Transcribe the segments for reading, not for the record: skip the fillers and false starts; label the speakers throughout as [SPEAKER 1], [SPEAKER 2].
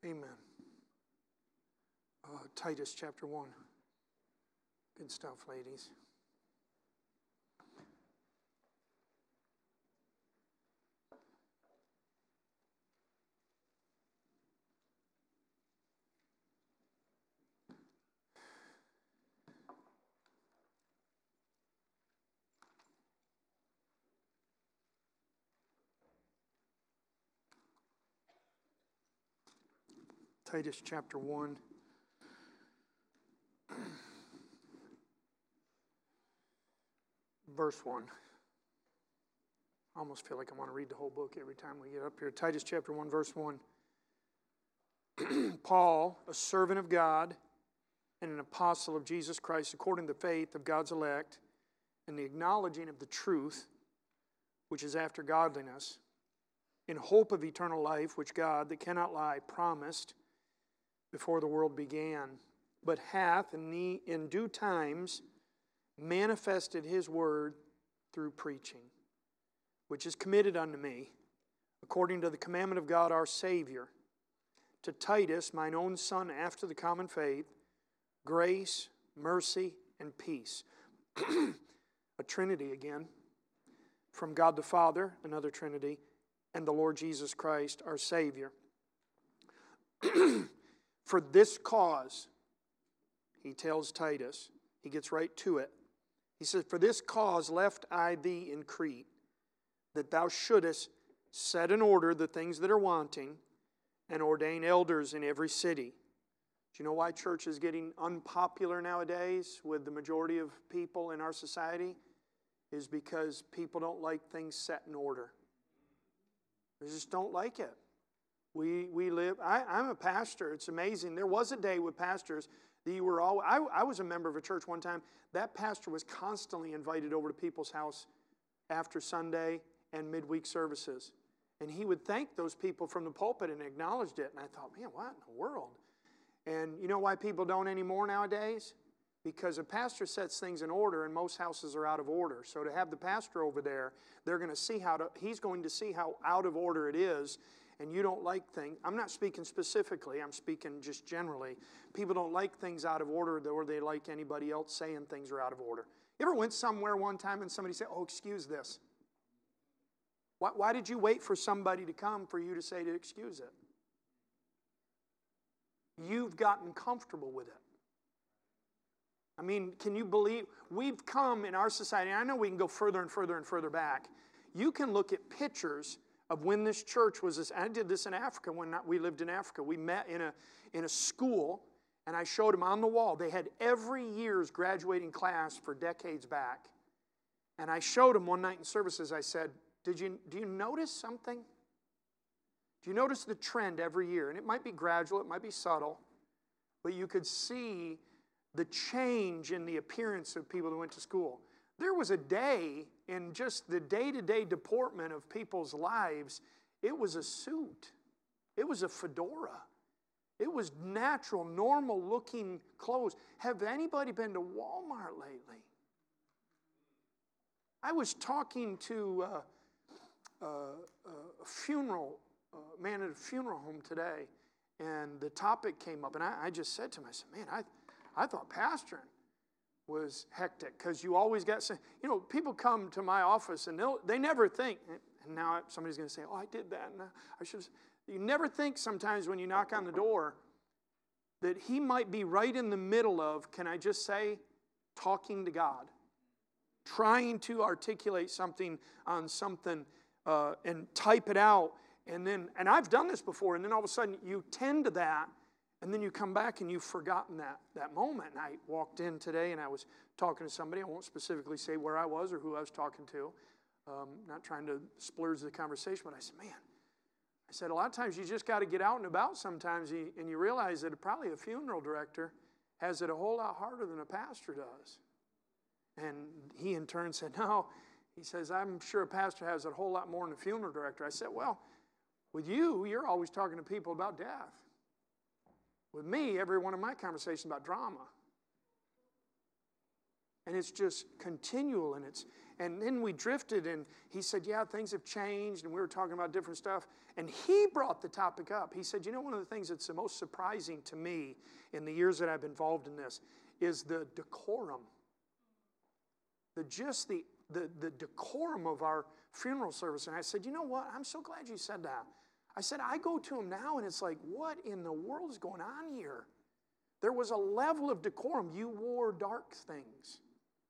[SPEAKER 1] Amen. Titus chapter 1. Good stuff, ladies. Titus chapter 1. Verse 1. I almost feel like I want to read the whole book every time we get up here. Titus chapter 1, verse 1. Paul, a servant of God and an apostle of Jesus Christ, according to the faith of God's elect and the acknowledging of the truth, which is after godliness, in hope of eternal life, which God, that cannot lie, promised before the world began, but hath in due times manifested his word through preaching, which is committed unto me, according to the commandment of God our Savior, to Titus, mine own son, after the common faith, grace, mercy, and peace. A Trinity again, from God the Father, another Trinity, and the Lord Jesus Christ, our Savior. For this cause, he tells Titus, he gets right to it. He says, for this cause left I thee in Crete, that thou shouldest set in order the things that are wanting, and ordain elders in every city. Do you know why church is getting unpopular nowadays with the majority of people in our society? Is because people don't like things set in order. They just don't like it. We live, I'm a pastor. It's amazing. There was a day with pastors that you were all, I was a member of a church one time. That pastor was constantly invited over to people's house after Sunday and midweek services. And he would thank those people from the pulpit and acknowledged it. And I thought, man, what in the world? And you know why people don't anymore nowadays? Because a pastor sets things in order and most houses are out of order. So to have the pastor over there, they're going to see he's going to see how out of order it is. And you don't like things. I'm not speaking specifically. I'm speaking just generally. People don't like things out of order or they like anybody else saying things are out of order. You ever went somewhere one time and somebody said, oh, excuse this? Why did you wait for somebody to come for you to say to excuse it? You've gotten comfortable with it. I mean, can you believe? We've come in our society, and I know we can go further and further and further back. You can look at pictures of when this church was, I did this in Africa when we lived in Africa. We met in a school, and I showed them on the wall. They had every year's graduating class for decades back. And I showed them one night in services, I said, do you notice something? Do you notice the trend every year? And it might be gradual, it might be subtle, but you could see the change in the appearance of people who went to school. There was a day in just the day-to-day deportment of people's lives, it was a suit. It was a fedora. It was natural, normal-looking clothes. Have anybody been to Walmart lately? I was talking to a funeral man at a funeral home today, and the topic came up, and I just said to him, I said, man, I thought pastoring was hectic, because you always got, people come to my office and they never think, and now somebody's going to say, oh, I did that, and I should. You never think sometimes when you knock on the door that he might be right in the middle of, can I just say, talking to God, trying to articulate something on something and type it out, and I've done this before, and then all of a sudden you tend to that. And then you come back and you've forgotten that moment. And I walked in today and I was talking to somebody. I won't specifically say where I was or who I was talking to. Not trying to splurge the conversation, but I said, a lot of times you just got to get out and about sometimes, and you realize that probably a funeral director has it a whole lot harder than a pastor does. And he in turn said, no. He says, I'm sure a pastor has it a whole lot more than a funeral director. I said, well, with you, you're always talking to people about death. With me, every one of my conversations about drama. And it's just continual, and And then we drifted, and he said, yeah, things have changed, and we were talking about different stuff. And he brought the topic up. He said, one of the things that's the most surprising to me in the years that I've been involved in this is the decorum. The decorum of our funeral service. And I said, you know what? I'm so glad you said that. I said, I go to him now, and it's like, what in the world is going on here? There was a level of decorum. You wore dark things.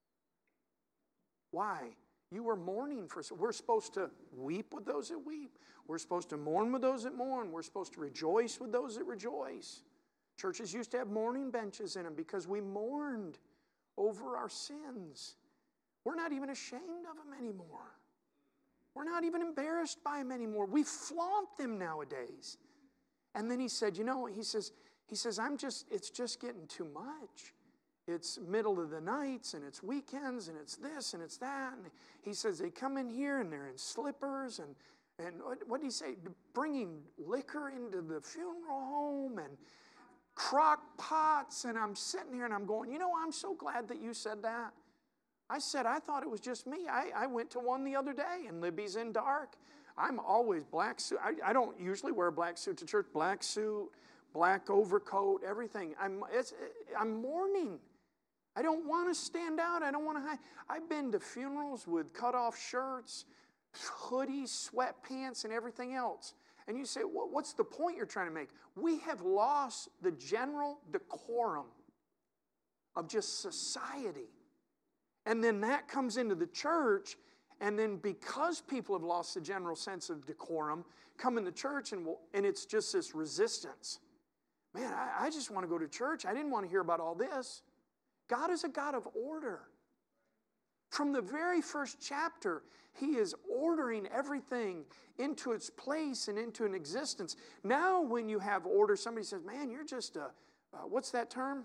[SPEAKER 1] Why? You were mourning for. We're supposed to weep with those that weep. We're supposed to mourn with those that mourn. We're supposed to rejoice with those that rejoice. Churches used to have mourning benches in them because we mourned over our sins. We're not even ashamed of them anymore. We're not even embarrassed by them anymore. We flaunt them nowadays. And then he said, he says, it's just getting too much. It's middle of the nights, and it's weekends, and it's this, and it's that. And he says they come in here, and they're in slippers, and what did he say? Bringing liquor into the funeral home, and crock pots. And I'm sitting here, and I'm going, I'm so glad that you said that. I said, I thought it was just me. I went to one the other day, and Libby's in dark. I'm always black suit. I don't usually wear a black suit to church. Black suit, black overcoat, everything. I'm mourning. I don't want to stand out. I don't want to hide. I've been to funerals with cut-off shirts, hoodies, sweatpants, and everything else. And you say, what's the point you're trying to make? We have lost the general decorum of just society. And then that comes into the church, and then because people have lost the general sense of decorum, come in the church, and it's just this resistance. Man, I just want to go to church. I didn't want to hear about all this. God is a God of order. From the very first chapter, He is ordering everything into its place and into an existence. Now when you have order, somebody says, man, you're just what's that term?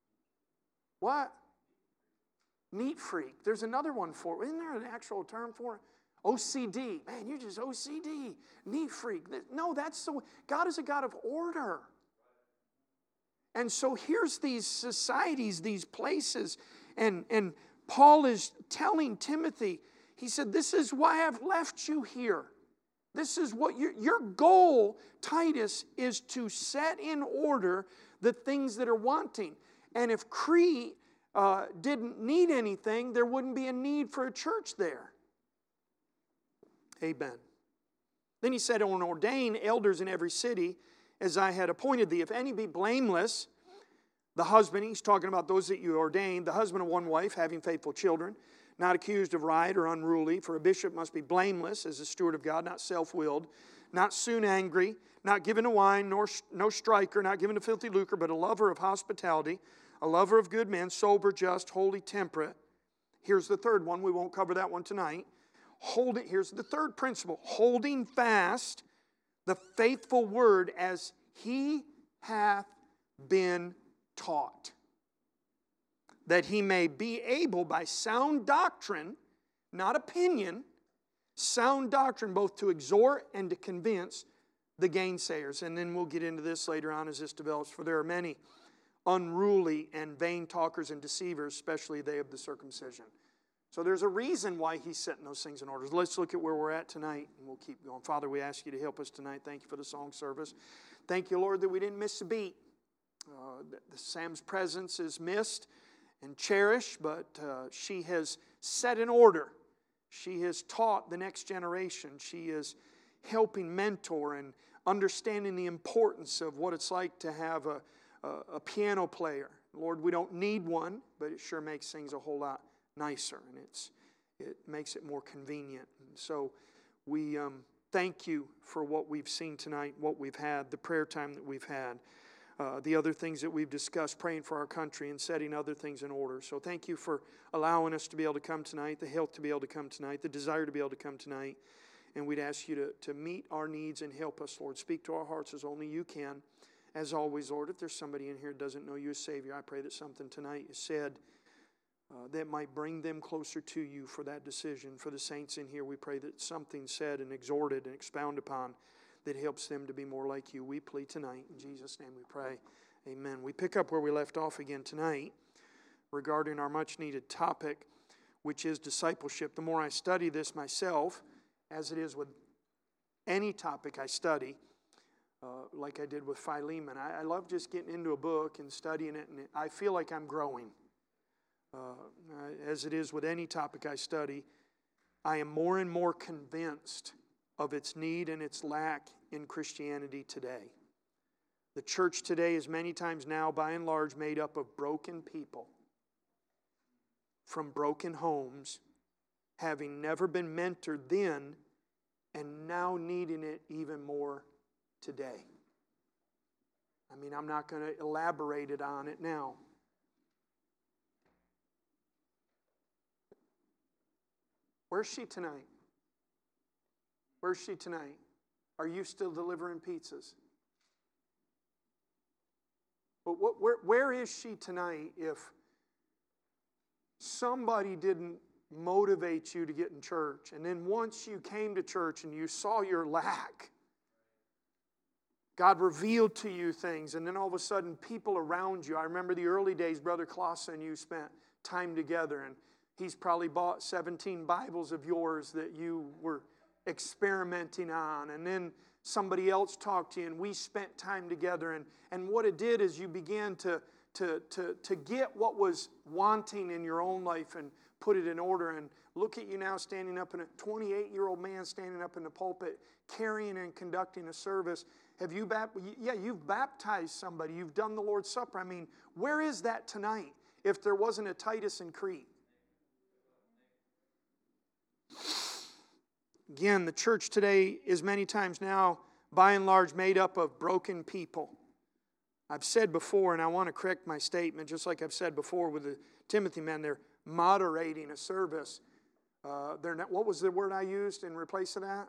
[SPEAKER 1] What? Neat freak. There's another one for it. Isn't there an actual term for it? OCD. Man, you're just OCD. Neat freak. No, that's the way. God is a God of order. And so here's these societies, these places, and Paul is telling Timothy, he said, this is why I've left you here. This is what your goal, Titus, is to set in order the things that are wanting. And if Crete didn't need anything, there wouldn't be a need for a church there. Amen. Then he said, and ordain elders in every city, as I had appointed thee. If any be blameless, the husband, he's talking about those that you ordained, the husband of one wife, having faithful children, not accused of riot or unruly, for a bishop must be blameless as a steward of God, not self-willed, not soon angry, not given to wine, no striker, not given to filthy lucre, but a lover of hospitality, a lover of good men, sober, just, holy, temperate. Here's the third one. We won't cover that one tonight. Here's the third principle. Holding fast the faithful word as he hath been taught, that he may be able by sound doctrine, not opinion, sound doctrine, both to exhort and to convince the gainsayers. And then we'll get into this later on as this develops, for there are many unruly and vain talkers and deceivers, especially they of the circumcision. So there's a reason why he's setting those things in order. Let's look at where we're at tonight, and we'll keep going. Father, we ask you to help us tonight. Thank you for the song service. Thank you, Lord, that we didn't miss a beat. Sam's presence is missed and cherished, but she has set in order. She has taught the next generation. She is helping mentor and understanding the importance of what it's like to have a piano player. Lord, we don't need one, but it sure makes things a whole lot nicer, and it makes it more convenient. And so we thank you for what we've seen tonight, what we've had, the prayer time that we've had, the other things that we've discussed, praying for our country and setting other things in order. So thank you for allowing us to be able to come tonight, the health to be able to come tonight, the desire to be able to come tonight. And we'd ask you to meet our needs and help us, Lord. Speak to our hearts as only you can. As always, Lord, if there's somebody in here who doesn't know you as Savior, I pray that something tonight is said that might bring them closer to you for that decision. For the saints in here, we pray that something said and exhorted and expounded upon that helps them to be more like you. We plead tonight. In Jesus' name we pray. Amen. We pick up where we left off again tonight regarding our much-needed topic. which is discipleship. The more I study this myself, as it is with any topic I study, like I did with Philemon, I love just getting into a book and studying it, and I feel like I'm growing. As it is with any topic I study, I am more and more convinced of its need and its lack in Christianity today. The church today is many times now, by and large, made up of broken people from broken homes, having never been mentored then and now needing it even more today. I mean, I'm not going to elaborate on it now. Where's she tonight? Where's she tonight? Are you still delivering pizzas? But where is she tonight if somebody didn't motivate you to get in church, and then once you came to church and you saw your lack, God revealed to you things, and then all of a sudden people around you, I remember the early days, Brother Clausen, you spent time together, and he's probably bought 17 Bibles of yours that you were experimenting on, and then somebody else talked to you, and we spent time together, and what it did is you began to get what was wanting in your own life and put it in order. And look at you now standing up, in a 28-year-old man standing up in the pulpit, carrying and conducting a service. You've baptized somebody. You've done the Lord's Supper. I mean, where is that tonight if there wasn't a Titus in Crete? Again, the church today is many times now, by and large, made up of broken people. I've said before, and I want to correct my statement, just like I've said before with the Timothy men, they're moderating a service. They're not, what was the word I used in replace of that?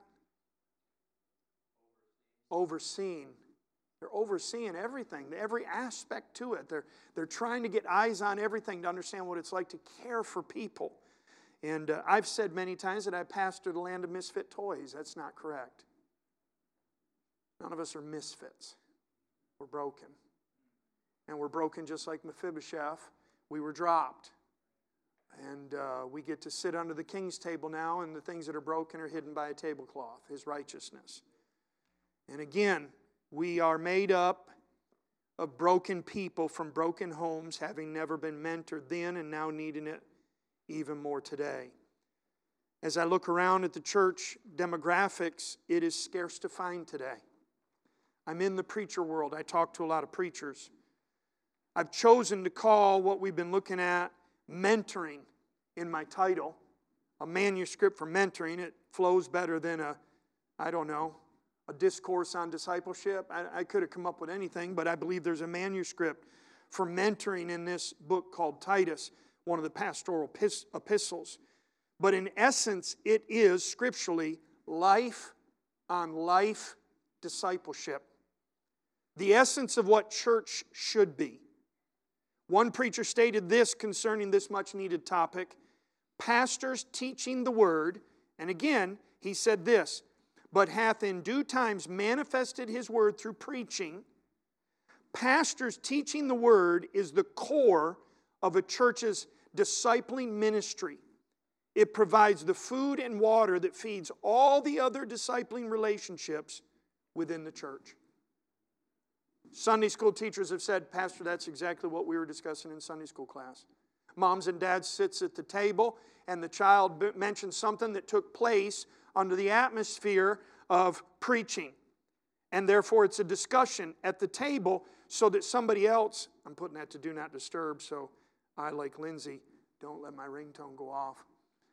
[SPEAKER 1] Overseeing. They're overseeing everything, every aspect to it. They're trying to get eyes on everything to understand what it's like to care for people. And I've said many times that I pastor the land of misfit toys. That's not correct. None of us are misfits. We're broken. And we're broken just like Mephibosheth. We were dropped. And we get to sit under the king's table now, and the things that are broken are hidden by a tablecloth, his righteousness. And again, we are made up of broken people from broken homes, having never been mentored then and now needing it even more today. As I look around at the church demographics, it is scarce to find today. I'm in the preacher world. I talk to a lot of preachers. I've chosen to call what we've been looking at mentoring in my title. A manuscript for mentoring. It flows better than a discourse on discipleship. I could have come up with anything, but I believe there's a manuscript for mentoring in this book called Titus, one of the pastoral epistles. But in essence, it is scripturally life on life discipleship. The essence of what church should be. One preacher stated this concerning this much needed topic: pastors teaching the word, and again, he said this, but hath in due times manifested his word through preaching. Pastors teaching the word is the core of a church's discipling ministry. It provides the food and water that feeds all the other discipling relationships within the church. Sunday school teachers have said, Pastor, that's exactly what we were discussing in Sunday school class. Moms and dads sits at the table, and the child mentions something that took place under the atmosphere of preaching. And therefore it's a discussion at the table so that somebody else, I'm putting that to do not disturb, so I, like Lindsay, don't let my ringtone go off.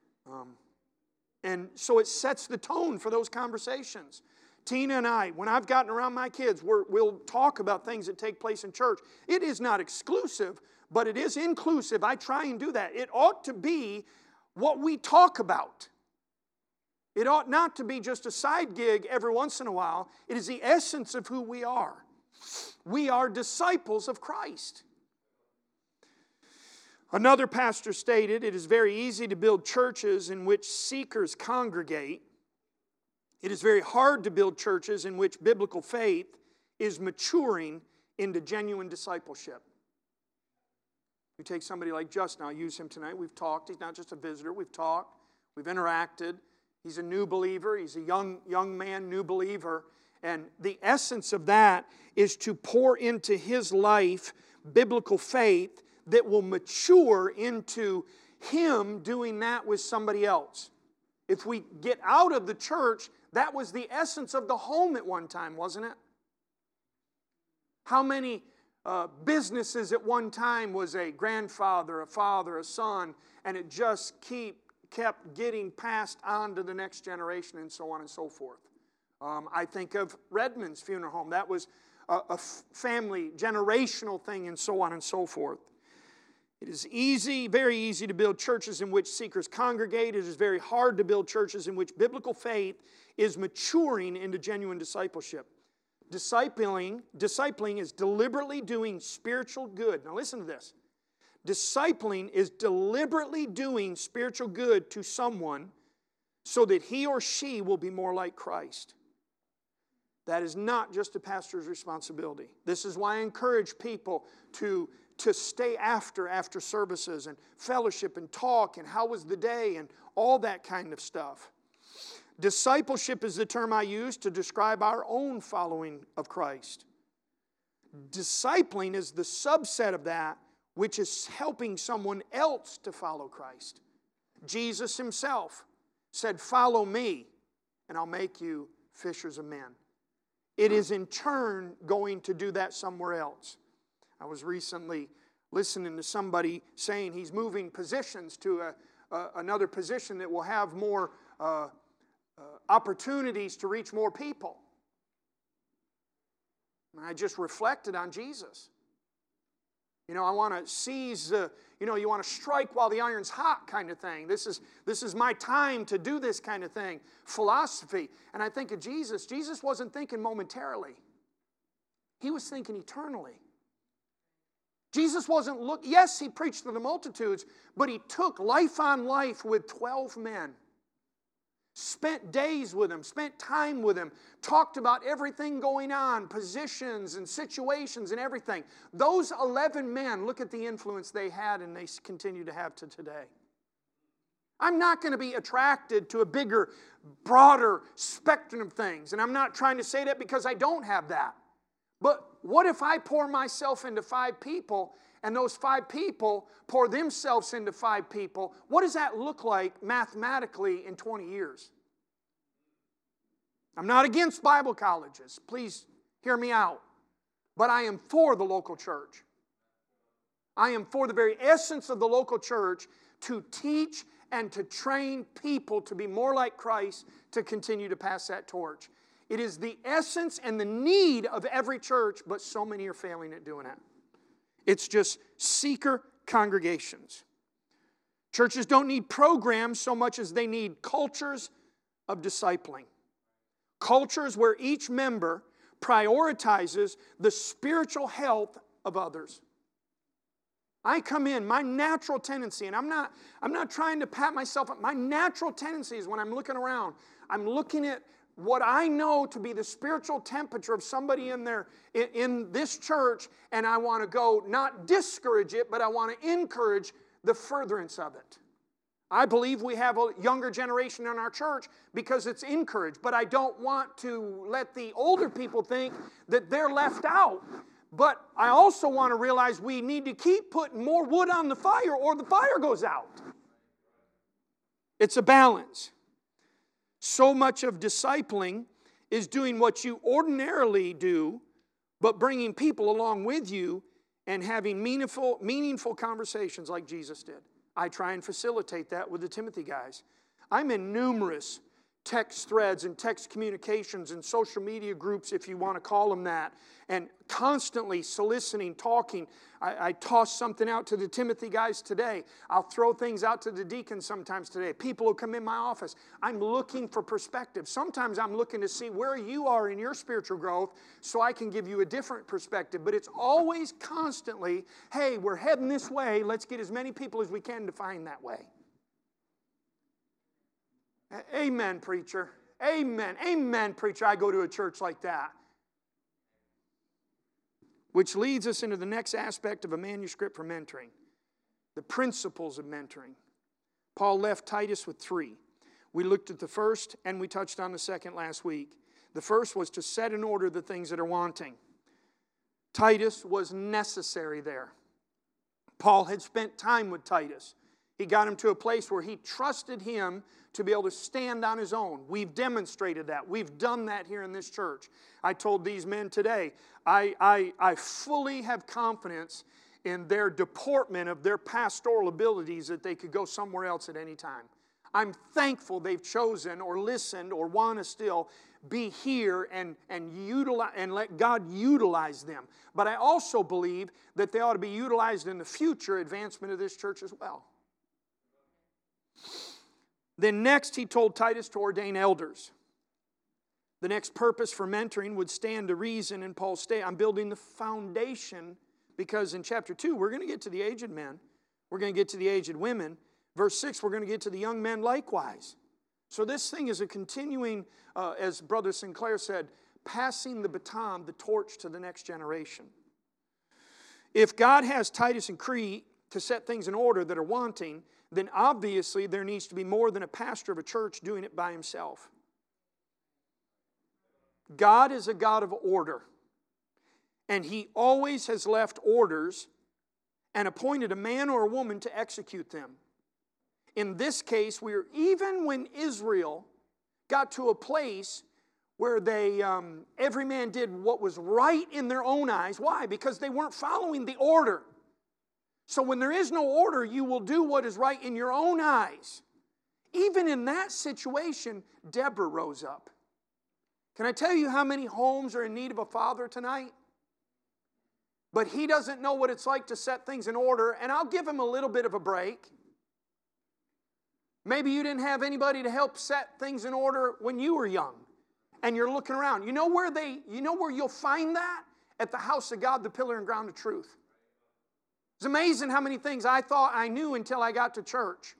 [SPEAKER 1] And so it sets the tone for those conversations. Tina and I, when I've gotten around my kids, we'll talk about things that take place in church. It is not exclusive, but it is inclusive. I try and do that. It ought to be what we talk about. It ought not to be just a side gig every once in a while. It is the essence of who we are. We are disciples of Christ. Another pastor stated, it is very easy to build churches in which seekers congregate. It is very hard to build churches in which biblical faith is maturing into genuine discipleship. You take somebody like Justin, I'll use him tonight. We've talked. He's not just a visitor. We've talked. We've interacted. He's a new believer. He's a young man, new believer. And the essence of that is to pour into his life biblical faith that will mature into him doing that with somebody else. If we get out of the church, that was the essence of the home at one time, wasn't it? How many businesses at one time was a grandfather, a father, a son, and it just kept getting passed on to the next generation and so on and so forth. I think of Redmond's Funeral Home. That was a family, generational thing and so on and so forth. It is easy, very easy to build churches in which seekers congregate. It is very hard to build churches in which biblical faith is maturing into genuine discipleship. Discipling is deliberately doing spiritual good. Now listen to this. Discipling is deliberately doing spiritual good to someone so that he or she will be more like Christ. That is not just a pastor's responsibility. This is why I encourage people to stay after services and fellowship and talk and how was the day and all that kind of stuff. Discipleship is the term I use to describe our own following of Christ. Discipling is the subset of that which is helping someone else to follow Christ. Jesus himself said, "Follow me, and I'll make you fishers of men." It is in turn going to do that somewhere else. I was recently listening to somebody saying he's moving positions to another position that will have more opportunities to reach more people. And I just reflected on Jesus. I want to seize, you want to strike while the iron's hot kind of thing. This is my time to do this kind of thing. Philosophy. And I think of Jesus. Jesus wasn't thinking momentarily. He was thinking eternally. Jesus wasn't yes, he preached to the multitudes, but he took life on life with 12 men. Spent days with them, spent time with them, talked about everything going on, positions and situations and everything. Those 11 men, look at the influence they had and they continue to have to today. I'm not going to be attracted to a bigger, broader spectrum of things. And I'm not trying to say that because I don't have that. But what if I pour myself into 5 people and those 5 people pour themselves into 5 people? What does that look like mathematically in 20 years? I'm not against Bible colleges. Please hear me out. But I am for the local church. I am for the very essence of the local church to teach and to train people to be more like Christ to continue to pass that torch. It is the essence and the need of every church, but so many are failing at doing it. It's just seeker congregations. Churches don't need programs so much as they need cultures of discipling. Cultures where each member prioritizes the spiritual health of others. I come in, my natural tendency, and I'm not trying to pat myself up. My natural tendency is when I'm looking around, I'm looking at what I know to be the spiritual temperature of somebody in this church, and I want to go not discourage it, but I want to encourage the furtherance of it. I believe we have a younger generation in our church because it's encouraged, but I don't want to let the older people think that they're left out. But I also want to realize we need to keep putting more wood on the fire or the fire goes out. It's a balance. So much of discipling is doing what you ordinarily do, but bringing people along with you and having meaningful conversations like Jesus did. I try and facilitate that with the Timothy guys. I'm in numerous text threads and text communications and social media groups, if you want to call them that, and constantly soliciting, talking. I toss something out to the Timothy guys today. I'll throw things out to the deacons sometimes today. People who come in my office. I'm looking for perspective. Sometimes I'm looking to see where you are in your spiritual growth so I can give you a different perspective. But it's always constantly, hey, we're heading this way. Let's get as many people as we can to find that way. Amen, preacher. Amen. Amen, preacher. I go to a church like that. Which leads us into the next aspect of a manuscript for mentoring. the principles of mentoring. Paul left Titus with 3. We looked at the first and we touched on the second last week. The first was to set in order the things that are wanting. Titus was necessary there. Paul had spent time with Titus. He got him to a place where he trusted him to be able to stand on his own. We've demonstrated that. We've done that here in this church. I told these men today, I fully have confidence in their deportment of their pastoral abilities that they could go somewhere else at any time. I'm thankful they've chosen or listened or want to still be here and utilize and let God utilize them. But I also believe that they ought to be utilized in the future advancement of this church as well. Then next he told Titus to ordain elders. The next purpose for mentoring would stand to reason in Paul's state. I'm building the foundation because in chapter 2 we're going to get to the aged men. We're going to get to the aged women. Verse 6 we're going to get to the young men likewise. So this thing is a continuing, as Brother Sinclair said, passing the baton, the torch to the next generation. If God has Titus and Crete to set things in order that are wanting, then obviously there needs to be more than a pastor of a church doing it by himself. God is a God of order. And He always has left orders and appointed a man or a woman to execute them. In this case, even when Israel got to a place where they every man did what was right in their own eyes. Why? Because they weren't following the order. So when there is no order, you will do what is right in your own eyes. Even in that situation, Deborah rose up. Can I tell you how many homes are in need of a father tonight? But he doesn't know what it's like to set things in order, and I'll give him a little bit of a break. Maybe you didn't have anybody to help set things in order when you were young, and you're looking around. You know where you'll find that? At the house of God, the pillar and ground of truth. It's amazing how many things I thought I knew until I got to church.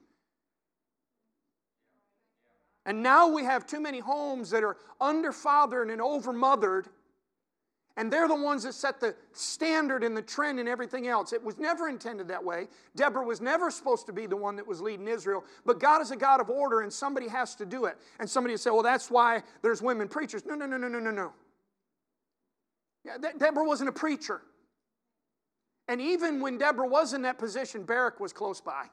[SPEAKER 1] And now we have too many homes that are underfathered and overmothered, and they're the ones that set the standard and the trend and everything else. It was never intended that way. Deborah was never supposed to be the one that was leading Israel, but God is a God of order, and somebody has to do it. And somebody will say, well, that's why there's women preachers. No. Yeah, Deborah wasn't a preacher. And even when Deborah was in that position, Barak was close by.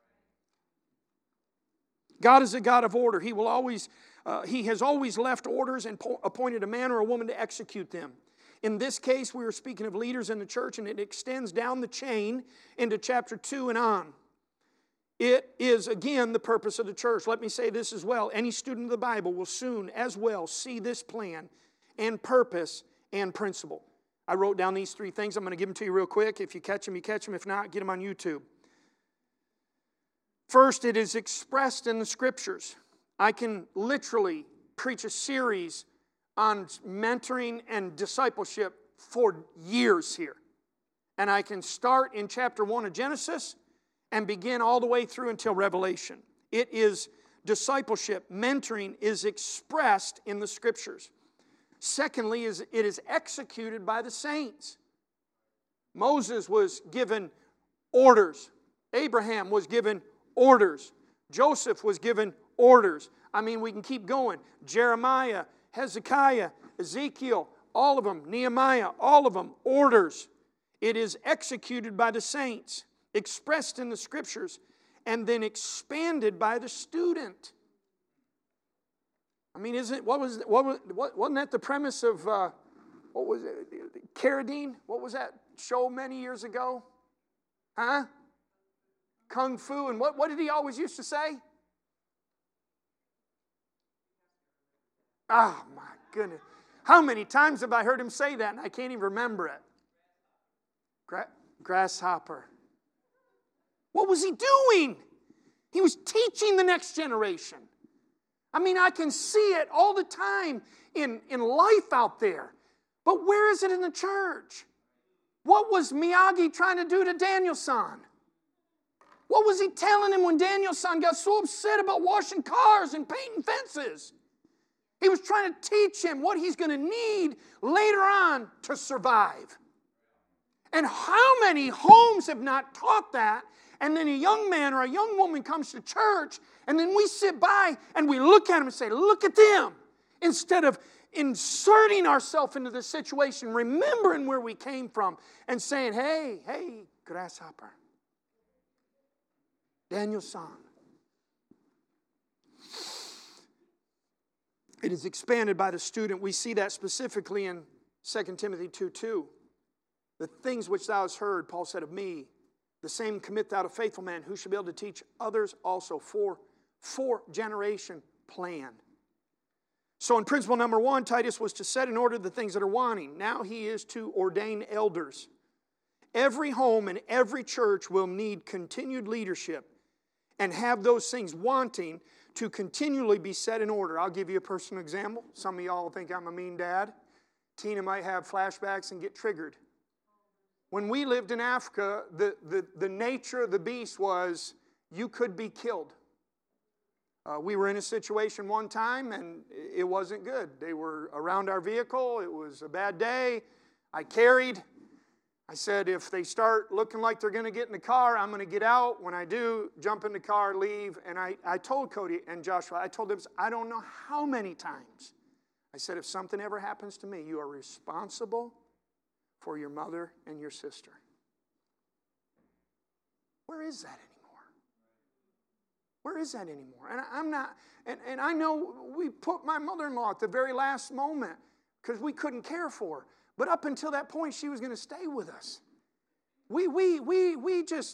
[SPEAKER 1] God is a God of order. He has always left orders and appointed a man or a woman to execute them. In this case, we are speaking of leaders in the church, and it extends down the chain into chapter 2 and on. It is, again, the purpose of the church. Let me say this as well. Any student of the Bible will soon as well see this plan and purpose and principle. I wrote down these 3 things. I'm going to give them to you real quick. If you catch them, you catch them. If not, get them on YouTube. First, it is expressed in the Scriptures. I can literally preach a series on mentoring and discipleship for years here. And I can start in chapter 1 of Genesis and begin all the way through until Revelation. It is discipleship. Mentoring is expressed in the Scriptures. Secondly, it is executed by the saints. Moses was given orders. Abraham was given orders. Joseph was given orders. I mean, we can keep going. Jeremiah, Hezekiah, Ezekiel, all of them, Nehemiah, all of them, orders. It is executed by the saints, expressed in the Scriptures, and then expanded by the student. I mean, wasn't that the premise of, what was it, Carradine? What was that show many years ago? Huh? Kung Fu, and what did he always used to say? Oh, my goodness. How many times have I heard him say that, and I can't even remember it? Grasshopper. What was he doing? He was teaching the next generation. I mean, I can see it all the time in life out there. But where is it in the church? What was Miyagi trying to do to Daniel-san? What was he telling him when Daniel-san got so upset about washing cars and painting fences? He was trying to teach him what he's going to need later on to survive. And how many homes have not taught that, And then a young man or a young woman comes to church, and then we sit by and we look at them and say, look at them. Instead of inserting ourselves into the situation, remembering where we came from, and saying, hey, grasshopper, Daniel's son. It is expanded by the student. We see that specifically in 2 Timothy 2:2. The things which thou hast heard, Paul said, of me, the same commit thou to faithful men who shall be able to teach others also. For generation plan. So in principle number 1, Titus was to set in order the things that are wanting. Now he is to ordain elders. Every home and every church will need continued leadership and have those things wanting to continually be set in order. I'll give you a personal example. Some of y'all think I'm a mean dad. Tina might have flashbacks and get triggered. When we lived in Africa, the nature of the beast was you could be killed. We were in a situation one time and it wasn't good. They were around our vehicle. It was a bad day. I carried. I said, if they start looking like they're going to get in the car, I'm going to get out. When I do, jump in the car, leave. And I told Cody and Joshua, I told them, I don't know how many times. I said, if something ever happens to me, you are responsible for your mother and your sister. Where is that anymore? Where is that anymore? And I'm not, and I know we put my mother-in-law at the very last moment because we couldn't care for her. But up until that point, she was going to stay with us. We just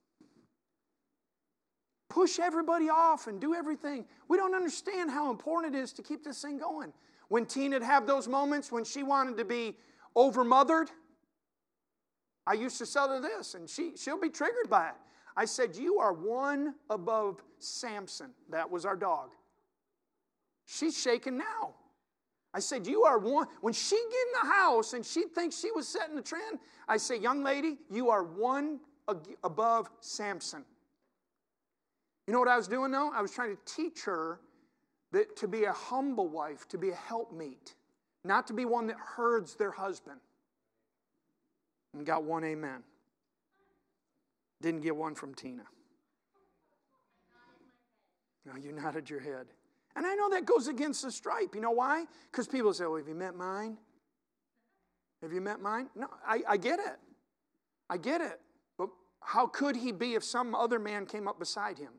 [SPEAKER 1] push everybody off and do everything. We don't understand how important it is to keep this thing going. When Tina'd have those moments when she wanted to be over-mothered, I used to tell her this, and she'll be triggered by it. I said, you are one above Samson. That was our dog. She's shaking now. I said, you are one. When she get in the house and she thinks she was setting the trend, I say, young lady, you are one above Samson. You know what I was doing though? I was trying to teach her that to be a humble wife, to be a helpmeet, not to be one that herds their husband. And got one amen. Didn't get one from Tina. No, you nodded your head. And I know that goes against the stripe. You know why? Because people say, well, have you met mine? Have you met mine? No, I get it. I get it. But how could he be if some other man came up beside him?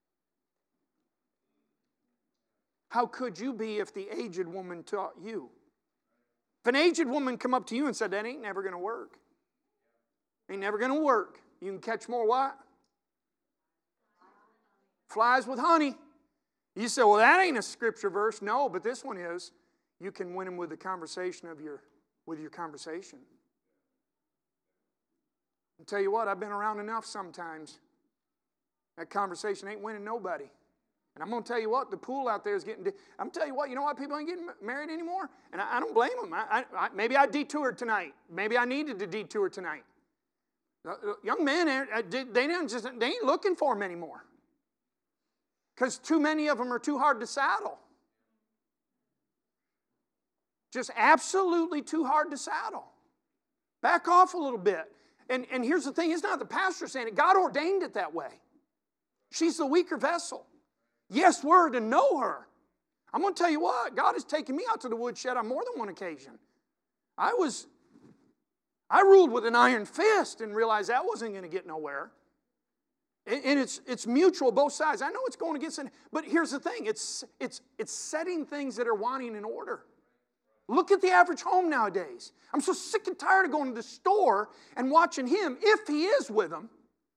[SPEAKER 1] How could you be if the aged woman taught you? If an aged woman come up to you and said, that ain't never going to work. Ain't never going to work. You can catch more what? Flies with honey. You say, well, that ain't a scripture verse. No, but this one is. You can win them with the conversation with your conversation. I'll tell you what, I've been around enough sometimes. That conversation ain't winning nobody. And I'm going to tell you what, the pool out there is getting... I'm telling you what, you know why people ain't getting married anymore? And I don't blame them. Maybe I detoured tonight. Maybe I needed to detour tonight. Young men, they ain't looking for them anymore. Because too many of them are too hard to saddle. Just absolutely too hard to saddle. Back off a little bit. And here's the thing, it's not the pastor saying it. God ordained it that way. She's the weaker vessel. Yes, we're to know her. I'm going to tell you what, God has taken me out to the woodshed on more than one occasion. I ruled with an iron fist and realized that wasn't going to get nowhere. And it's mutual, both sides. I know it's going against it, but here's the thing. It's setting things that are wanting in order. Look at the average home nowadays. I'm so sick and tired of going to the store and watching him, if he is with them,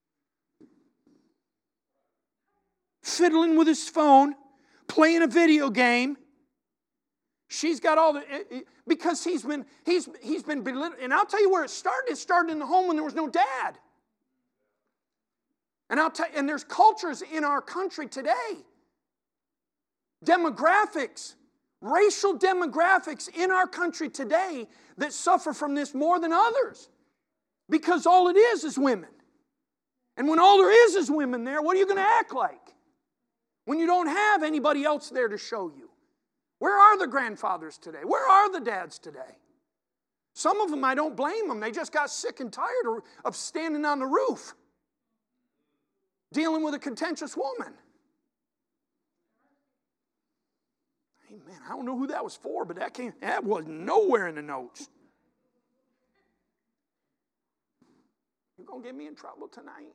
[SPEAKER 1] fiddling with his phone, playing a video game. She's got all the... Because he's been belittled. And I'll tell you where it started. It started in the home when there was no dad. And there's cultures in our country today, demographics, racial demographics in our country today that suffer from this more than others. Because all it is women. And when all there is women there, what are you going to act like? When you don't have anybody else there to show you. Where are the grandfathers today? Where are the dads today? Some of them, I don't blame them. They just got sick and tired of standing on the roof. dealing with a contentious woman. Amen. I don't know who that was for, but that was nowhere in the notes. You're going to get me in trouble tonight.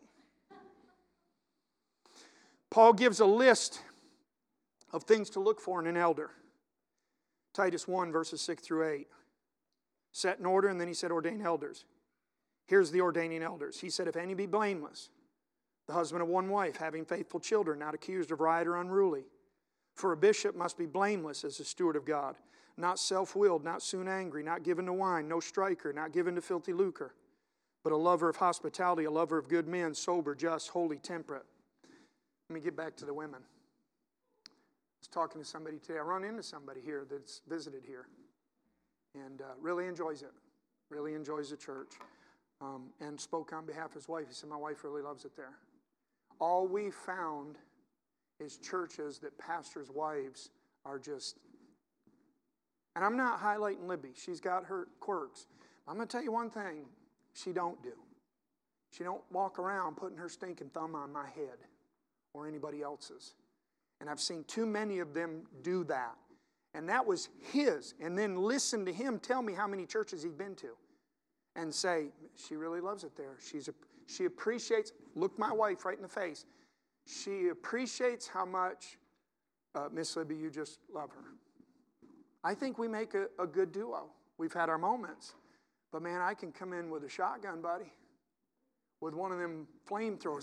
[SPEAKER 1] Paul gives a list of things to look for in an elder. Titus 1, verses 6 through 8. Set in order, and then he said, ordain elders. Here's the ordaining elders. He said, if any be blameless, the husband of one wife, having faithful children, not accused of riot or unruly. For a bishop must be blameless as a steward of God, not self-willed, not soon angry, not given to wine, no striker, not given to filthy lucre, but a lover of hospitality, a lover of good men, sober, just, holy, temperate. Let me get back to the women. I was talking to somebody today. I run into somebody here that's visited here and really enjoys it, really enjoys the church, and spoke on behalf of his wife. He said, my wife really loves it there. All we found is churches that pastors' wives are just, and I'm not highlighting Libby. She's got her quirks. I'm going to tell you one thing she don't do. She don't walk around putting her stinking thumb on my head or anybody else's. And I've seen too many of them do that. And that was his. And then listen to him tell me how many churches he's been to. And say, she really loves it there. She appreciates, look my wife right in the face. She appreciates how much, Miss Libby, you just love her. I think we make a good duo. We've had our moments. But man, I can come in with a shotgun, buddy. With one of them flamethrowers.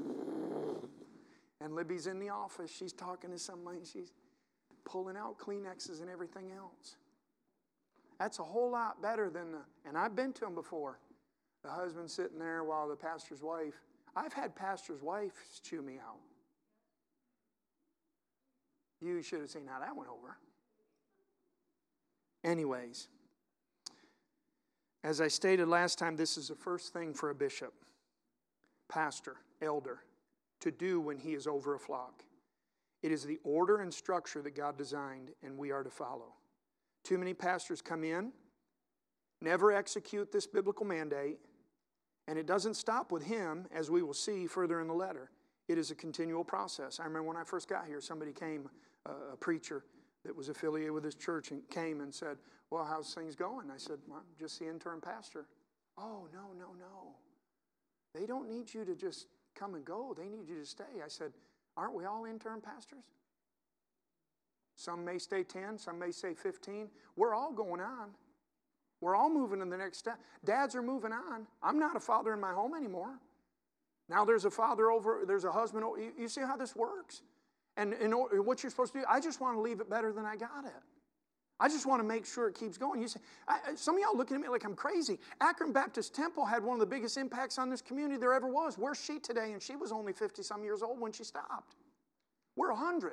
[SPEAKER 1] And Libby's in the office. She's talking to somebody. She's pulling out Kleenexes and everything else. That's a whole lot better than and I've been to them before. The husband sitting there while the pastor's wife. I've had pastor's wives chew me out. You should have seen how that went over. Anyways, as I stated last time, this is the first thing for a bishop, pastor, elder, to do when he is over a flock. It is the order and structure that God designed, and we are to follow. Too many pastors come in, never execute this biblical mandate, and it doesn't stop with him, as we will see further in the letter. It is a continual process. I remember when I first got here, somebody came, a preacher that was affiliated with this church, and came and said, well, how's things going? I said, well, I'm just the interim pastor. Oh, no. They don't need you to just come and go. They need you to stay. I said, aren't we all interim pastors? Some may stay 10, some may say 15. We're all going on. We're all moving to the next step. Dads are moving on. I'm not a father in my home anymore. Now there's a father over, there's a husband. You see how this works? And what you're supposed to do, I just want to leave it better than I got it. I just want to make sure it keeps going. You say, some of y'all looking at me like I'm crazy. Akron Baptist Temple had one of the biggest impacts on this community there ever was. Where's she today? And she was only 50-some years old when she stopped. We're 100.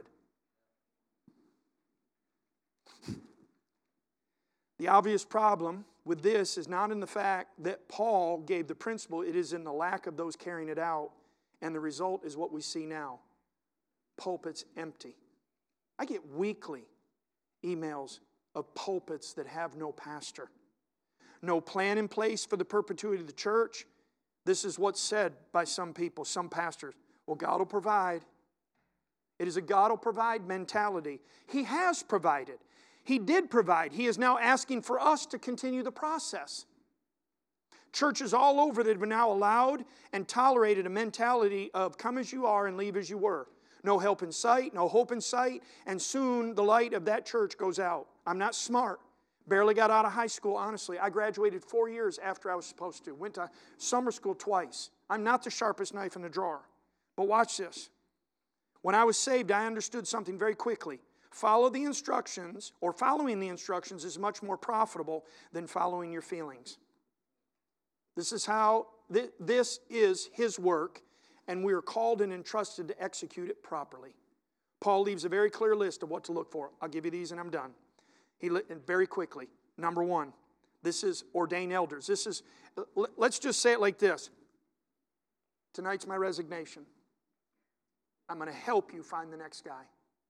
[SPEAKER 1] The obvious problem with this is not in the fact that Paul gave the principle. It is in the lack of those carrying it out. And the result is what we see now. Pulpits empty. I get weekly emails of pulpits that have no pastor. No plan in place for the perpetuity of the church. This is what's said by some people, some pastors. Well, God will provide. It is a God will provide mentality. He has provided. He did provide. He is now asking for us to continue the process. Churches all over that have now allowed and tolerated a mentality of come as you are and leave as you were. No help in sight, no hope in sight, and soon the light of that church goes out. I'm not smart. Barely got out of high school, honestly. I graduated 4 years after I was supposed to. Went to summer school twice. I'm not the sharpest knife in the drawer. But watch this. When I was saved, I understood something very quickly. Follow the instructions, or following the instructions is much more profitable than following your feelings. This is how, this is His work, and we are called and entrusted to execute it properly. Paul leaves a very clear list of what to look for. I'll give you these and I'm done. Very quickly. Number one, this is ordain elders. This is, let's just say it like this. Tonight's my resignation. I'm going to help you find the next guy.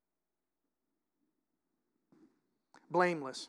[SPEAKER 1] Blameless.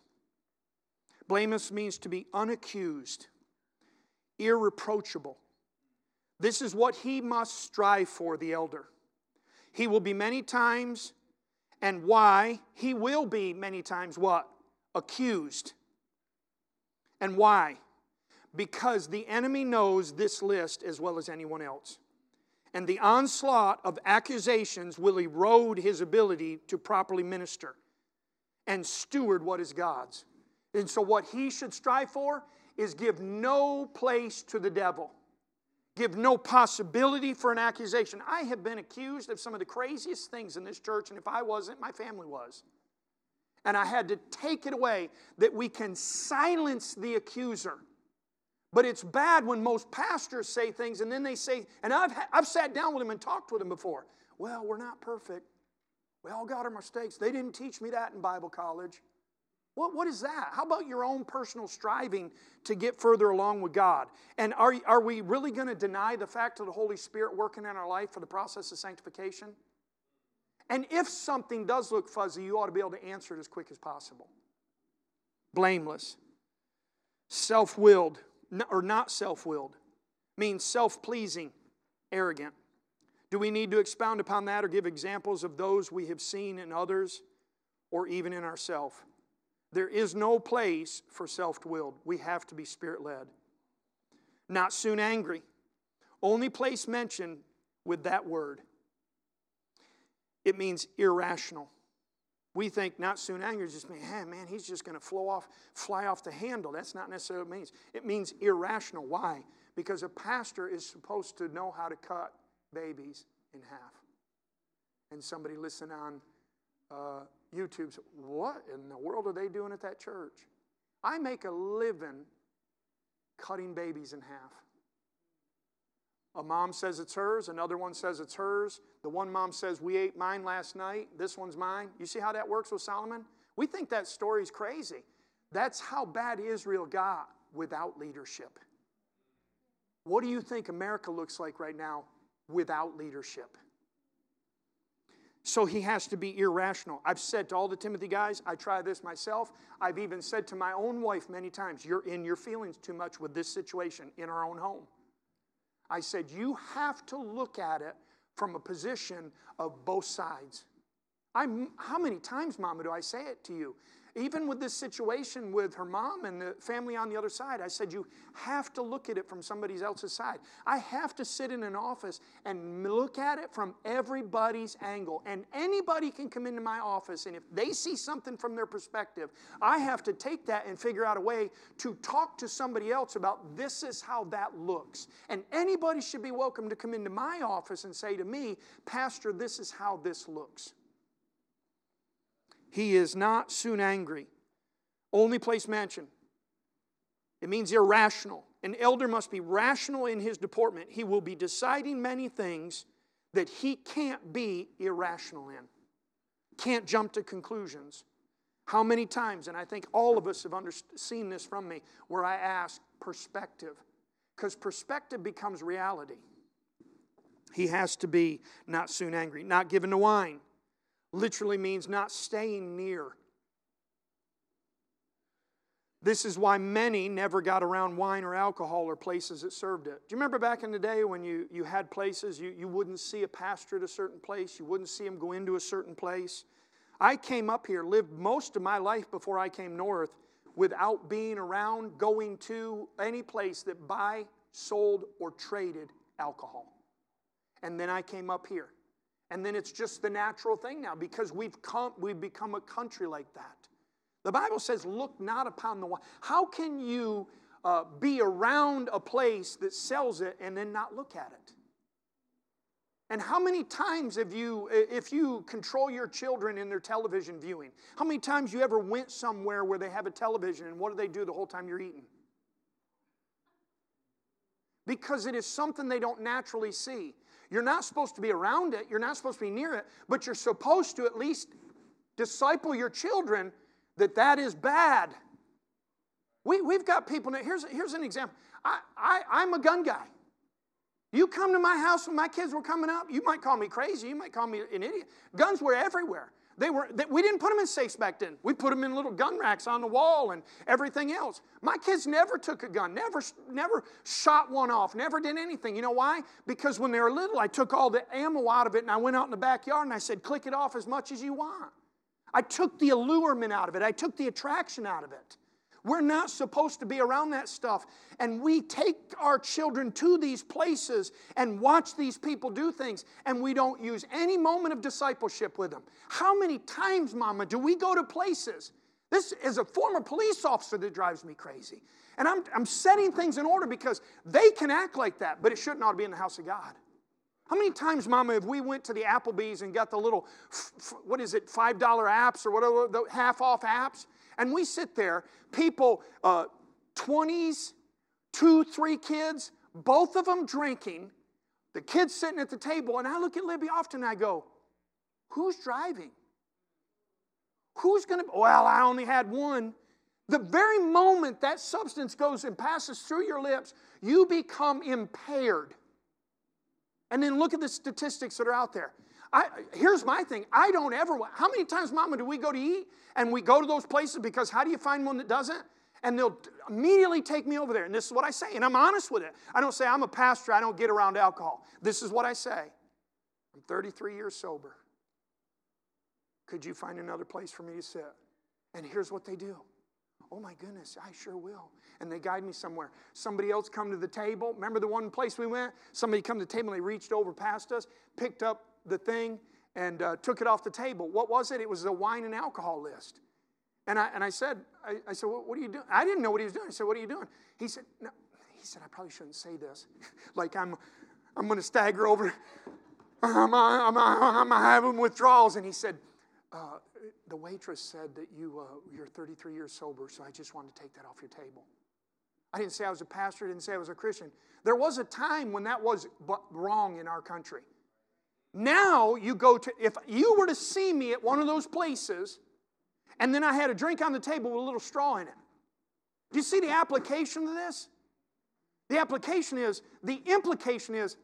[SPEAKER 1] Blameless means to be unaccused, irreproachable. This is what he must strive for, the elder. He will be many times, and why? He will be many times what? Accused. And why? Because the enemy knows this list as well as anyone else. And the onslaught of accusations will erode his ability to properly minister and steward what is God's. And so what he should strive for is give no place to the devil. Give no possibility for an accusation. I have been accused of some of the craziest things in this church, and if I wasn't, my family was. And I had to take it away that we can silence the accuser. But it's bad when most pastors say things and then they say, and I've sat down with them and talked with them before. Well, we're not perfect. We all got our mistakes. They didn't teach me that in Bible college. What is that? How about your own personal striving to get further along with God? And are we really going to deny the fact of the Holy Spirit working in our life for the process of sanctification? And if something does look fuzzy, you ought to be able to answer it as quick as possible. Blameless. Self-willed, or not self-willed, means self-pleasing, arrogant. Do we need to expound upon that or give examples of those we have seen in others or even in ourselves? There is no place for self-willed. We have to be Spirit-led. Not soon angry. Only place mentioned with that word. It means irrational. We think not soon angry just means, man, he's just going to fly off the handle. That's not necessarily what it means. It means irrational. Why? Because a pastor is supposed to know how to cut babies in half. And somebody listen on YouTube said, what in the world are they doing at that church? I make a living cutting babies in half. A mom says it's hers. Another one says it's hers. The one mom says, we ate mine last night. This one's mine. You see how that works with Solomon? We think that story's crazy. That's how bad Israel got without leadership. What do you think America looks like right now without leadership? So he has to be irrational. I've said to all the Timothy guys, I try this myself. I've even said to my own wife many times, you're in your feelings too much with this situation in our own home. I said, you have to look at it from a position of both sides. How many times, Mama, do I say it to you? Even with this situation with her mom and the family on the other side, I said, you have to look at it from somebody else's side. I have to sit in an office and look at it from everybody's angle. And anybody can come into my office, and if they see something from their perspective, I have to take that and figure out a way to talk to somebody else about this is how that looks. And anybody should be welcome to come into my office and say to me, Pastor, this is how this looks. He is not soon angry. Only place mentioned. It means irrational. An elder must be rational in his deportment. He will be deciding many things that he can't be irrational in. Can't jump to conclusions. How many times, and I think all of us have seen this from me, where I ask perspective. Because perspective becomes reality. He has to be not soon angry. Not given to wine. Literally means not staying near. This is why many never got around wine or alcohol or places that served it. Do you remember back in the day when you had places, you wouldn't see a pastor at a certain place, you wouldn't see him go into a certain place? I came up here, lived most of my life before I came north without being around, going to any place that buy, sold, or traded alcohol. And then I came up here. And then it's just the natural thing now because we've become a country like that. The Bible says, look not upon the wine. How can you be around a place that sells it and then not look at it? And how many times have you, if you control your children in their television viewing, how many times you ever went somewhere where they have a television and what do they do the whole time you're eating? Because it is something they don't naturally see. You're not supposed to be around it. You're not supposed to be near it. But you're supposed to at least disciple your children that is bad. We've got people. Here's an example. I'm a gun guy. You come to my house when my kids were coming up, you might call me crazy. You might call me an idiot. Guns were everywhere. We didn't put them in safes back then. We put them in little gun racks on the wall and everything else. My kids never took a gun, never shot one off, never did anything. You know why? Because when they were little, I took all the ammo out of it and I went out in the backyard and I said, click it off as much as you want. I took the allurement out of it. I took the attraction out of it. We're not supposed to be around that stuff. And we take our children to these places and watch these people do things, and we don't use any moment of discipleship with them. How many times, Mama, do we go to places? This is a former police officer that drives me crazy. And I'm setting things in order because they can act like that, but it shouldn't ought to be in the house of God. How many times, Mama, have we went to the Applebee's and got the little, $5 apps or whatever, the half-off apps? And we sit there, people, 20s, 2, 3 kids, both of them drinking, the kids sitting at the table, and I look at Libby often and I go, who's driving? Who's going to, well, I only had one. The very moment that substance goes and passes through your lips, you become impaired. And then look at the statistics that are out there. Here's my thing. I don't ever, how many times, Mama, do we go to eat and we go to those places because how do you find one that doesn't? And they'll immediately take me over there. And this is what I say, and I'm honest with it. I don't say I'm a pastor, I don't get around alcohol. This is what I say. I'm 33 years sober. Could you find another place for me to sit? And here's what they do. Oh my goodness, I sure will. And they guide me somewhere. Somebody else come to the table. Remember the one place we went? Somebody come to the table and they reached over past us, picked up the thing, and took it off the table. What was it? It was a wine and alcohol list. And I said, well, what are you doing? I didn't know what he was doing. I said, what are you doing? He said, no. He said, I probably shouldn't say this. Like I'm going to stagger over. I'm having withdrawals. And he said, the waitress said that you're 33 years sober, so I just wanted to take that off your table. I didn't say I was a pastor. I didn't say I was a Christian. There was a time when that was wrong in our country. Now you go to, if you were to see me at one of those places, and then I had a drink on the table with a little straw in it. Do you see the application of this? The implication is,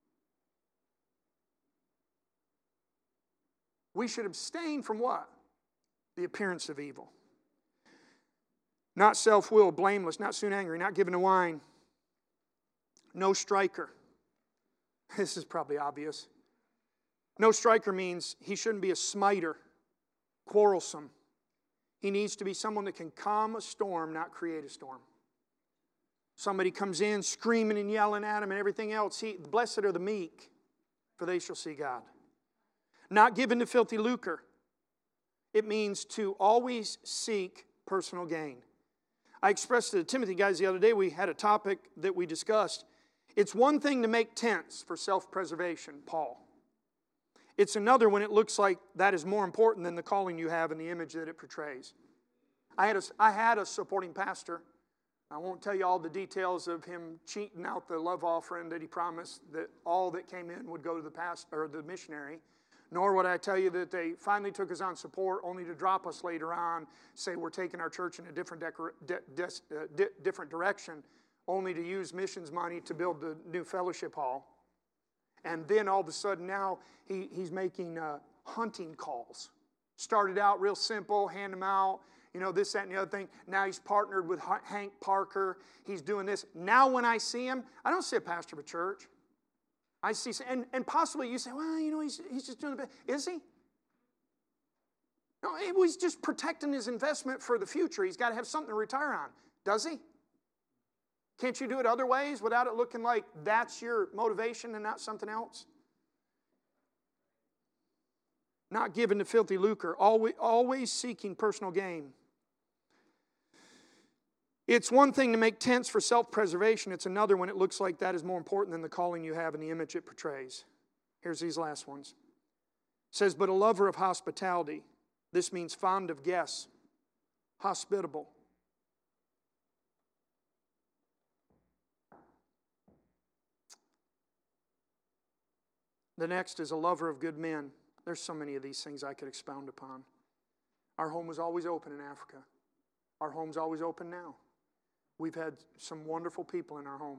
[SPEAKER 1] we should abstain from what? The appearance of evil. Not self-willed, blameless, not soon angry, not given to wine. No striker. This is probably obvious. No striker means he shouldn't be a smiter, quarrelsome. He needs to be someone that can calm a storm, not create a storm. Somebody comes in screaming and yelling at him and everything else. Blessed are the meek, for they shall see God. Not given to filthy lucre. It means to always seek personal gain. I expressed to the Timothy guys the other day, we had a topic that we discussed. It's one thing to make tents for self-preservation, Paul. It's another when it looks like that is more important than the calling you have and the image that it portrays. I had a supporting pastor. I won't tell you all the details of him cheating out the love offering that he promised that all that came in would go to the pastor or the missionary. Nor would I tell you that they finally took us on support only to drop us later on, say we're taking our church in a different direction, only to use missions money to build the new fellowship hall. And then all of a sudden now he's making hunting calls. Started out real simple, hand them out, this, that, and the other thing. Now he's partnered with Hank Parker. He's doing this. Now when I see him, I don't see a pastor of a church. I see, and possibly you say, well, he's just doing the best. Is he? No, he's just protecting his investment for the future. He's got to have something to retire on. Does he? Can't you do it other ways without it looking like that's your motivation and not something else? Not given to filthy lucre, always seeking personal gain. It's one thing to make tents for self-preservation. It's another when it looks like that is more important than the calling you have and the image it portrays. Here's these last ones. It says, but a lover of hospitality. This means fond of guests, hospitable. The next is a lover of good men. There's so many of these things I could expound upon. Our home was always open in Africa. Our home's always open now. We've had some wonderful people in our home.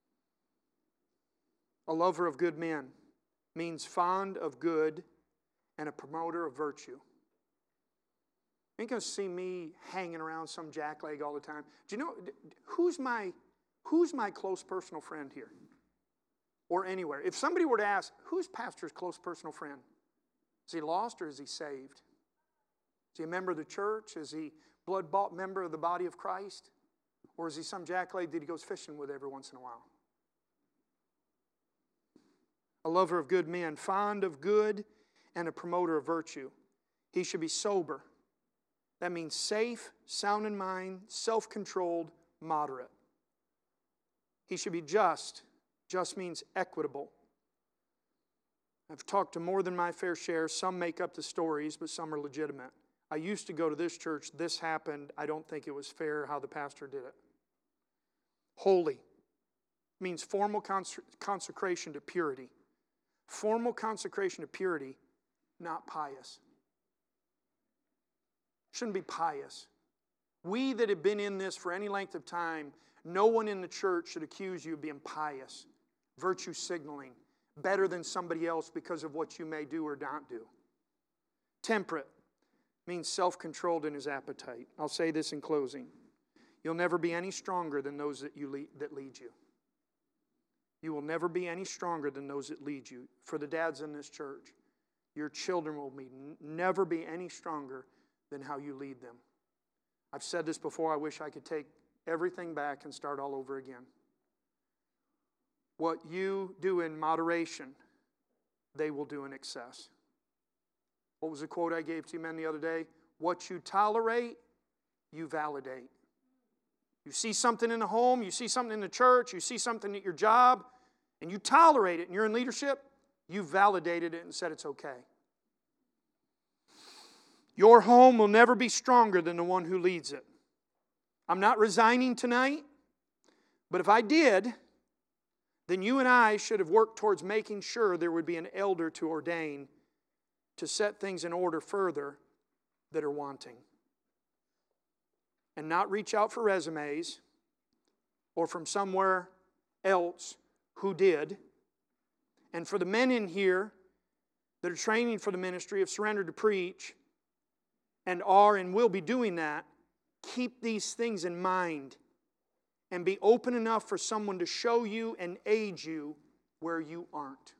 [SPEAKER 1] A lover of good men means fond of good and a promoter of virtue. You ain't going to see me hanging around some jackleg all the time. Do you know, who's my close personal friend here? Or anywhere. If somebody were to ask, who's pastor's close personal friend? Is he lost or is he saved? Is he a member of the church? Is he blood-bought member of the body of Christ? Or is he some jackleg that he goes fishing with every once in a while? A lover of good men, fond of good, and a promoter of virtue. He should be sober. That means safe, sound in mind, self-controlled, moderate. He should be just. Just means equitable. I've talked to more than my fair share. Some make up the stories, but some are legitimate. I used to go to this church. This happened. I don't think it was fair how the pastor did it. Holy means formal consecration to purity. Formal consecration to purity, not pious. Shouldn't be pious. We that have been in this for any length of time, no one in the church should accuse you of being pious, virtue signaling, better than somebody else because of what you may do or not do. Temperate means self-controlled in his appetite. I'll say this in closing. You'll never be any stronger than those that lead you. You will never be any stronger than those that lead you. For the dads in this church, your children will never be any stronger than how you lead them. I've said this before. I wish I could take everything back and start all over again. What you do in moderation, they will do in excess. What was the quote I gave to you men the other day? What you tolerate, you validate. You see something in the home, you see something in the church, you see something at your job, and you tolerate it, and you're in leadership, you validated it and said it's okay. Your home will never be stronger than the one who leads it. I'm not resigning tonight, but if I did, then you and I should have worked towards making sure there would be an elder to ordain to set things in order further that are wanting. And not reach out for resumes or from somewhere else who did. And for the men in here that are training for the ministry, have surrendered to preach, and are and will be doing that, keep these things in mind and be open enough for someone to show you and aid you where you aren't.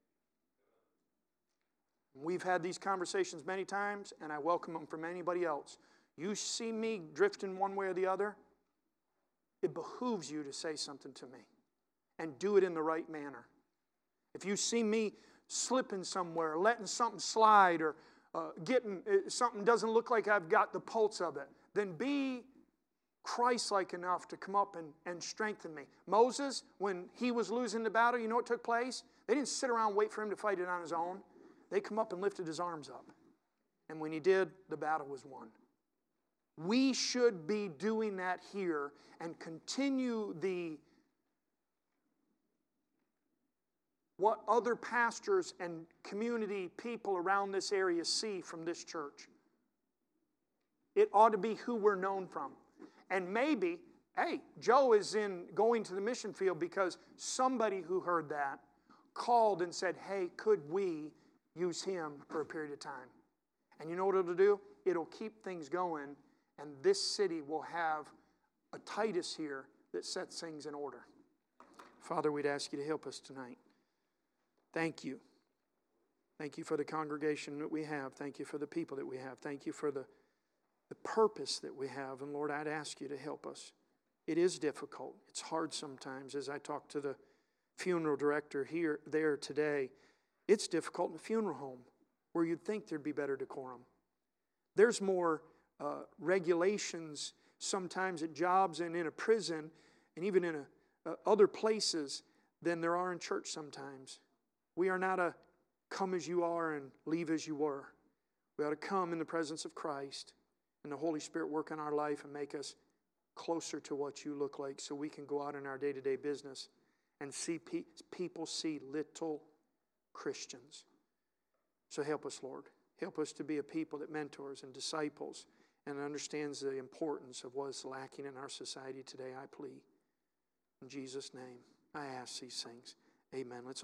[SPEAKER 1] We've had these conversations many times, and I welcome them from anybody else. You see me drifting one way or the other, it behooves you to say something to me and do it in the right manner. If you see me slipping somewhere, letting something slide, or getting something doesn't look like I've got the pulse of it, then be Christ-like enough to come up and strengthen me. Moses, when he was losing the battle, you know what took place? They didn't sit around and wait for him to fight it on his own. They come up and lifted his arms up. And when he did, the battle was won. We should be doing that here and continue what other pastors and community people around this area see from this church. It ought to be who we're known from. And maybe, hey, Joe is going to the mission field because somebody who heard that called and said, hey, could we use him for a period of time? And you know what it'll do? It'll keep things going, and this city will have a Titus here that sets things in order. Father, we'd ask you to help us tonight. Thank you. Thank you for the congregation that we have. Thank you for the people that we have. Thank you for the purpose that we have. And Lord, I'd ask you to help us. It is difficult. It's hard sometimes. As I talked to the funeral director there today, it's difficult in a funeral home where you'd think there'd be better decorum. There's more regulations sometimes at jobs and in a prison and even in other places than there are in church sometimes. We are not a come as you are and leave as you were. We ought to come in the presence of Christ and the Holy Spirit work in our life and make us closer to what you look like so we can go out in our day-to-day business and see people see little Christians. So help us, Lord. Help us to be a people that mentors and disciples and understands the importance of what is lacking in our society today, I plead. In Jesus' name, I ask these things. Amen. Let's all